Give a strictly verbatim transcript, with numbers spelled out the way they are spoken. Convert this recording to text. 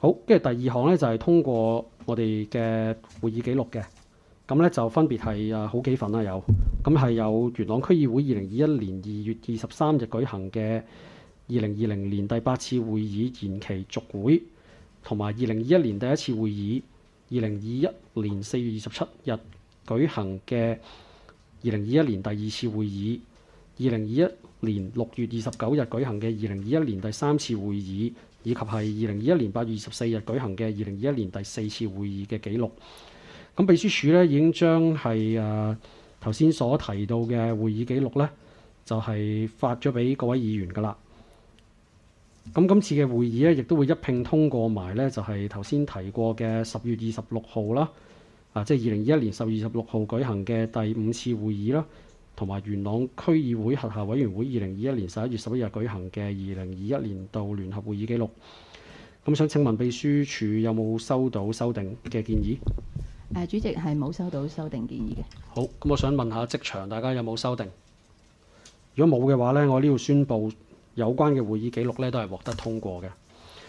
好，跟住第二項咧就係、是、通過我哋嘅會議記錄嘅。咁咧就分別係啊好幾份啦，有咁係有元朗區議會二零二一年二月二十三日舉行嘅二零二零年第八次會議延期續會，同埋二零二一年第一次會議二零二一年四月二十七日舉行嘅二零二一年第二次會議，二零二一年六月二十九日舉行嘅二零二一年第三次會議，以及係二零二一年八月二十四日舉行嘅二零二一年第四次會議嘅記錄。咁秘書處咧已經將係誒頭先所提到嘅會議記錄咧，就係、是、發咗俾各位議員噶啦。咁今次嘅會議咧，亦都會一併通過埋咧，就係頭先提過嘅十月二十六號啦，啊，即係二零二一年十月二十六號舉行嘅第五次會議啦，同埋元朗區議會轄下委員會二零二一年十一月十一日舉行嘅二零二一年度聯合會議記錄。咁想請問秘書處有冇收到修訂嘅建議？ 誒，主席係冇收到修訂建議嘅。 好，咁我想問下職場大家有冇修訂？如果冇嘅話咧，我呢度宣布有關嘅會議記錄咧都係獲得通過嘅。